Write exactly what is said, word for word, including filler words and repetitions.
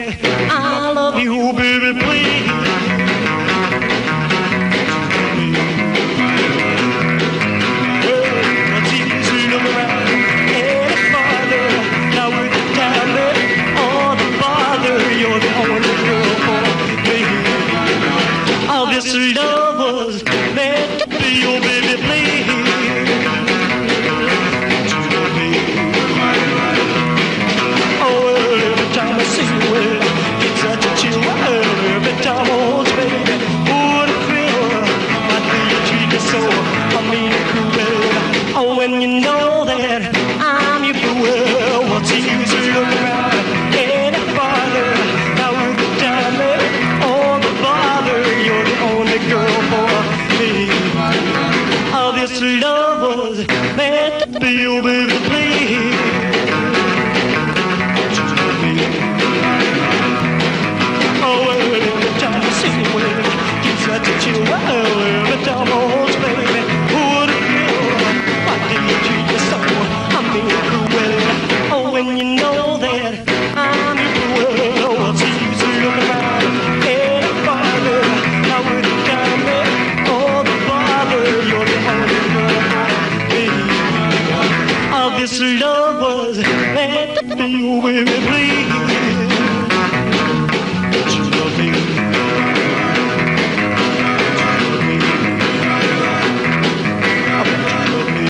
that I love you, baby, please. Well, it's easy to look around any farther. Now with the time and all the bother, you're the only girl for me. All this love was meant to be, oh baby, please. Every time I hold you, baby, what a thrill. Why do you treat me so, I mean, cruel? Oh, when you know that I'm your fool, what's the use of looking around any farther? Now with the time and all the bother, you're the only girl for me. All this love was meant to be, oh baby, please. Such a chill world, every time I hold you, baby, who would have feel? Why do you treat me so, I mean, cruel? Oh, when you know that I'm your fool, what's the use of looking around any farther? Now with the time and all the bother, you're the only girl for me. All this love was meant to be, oh baby, please.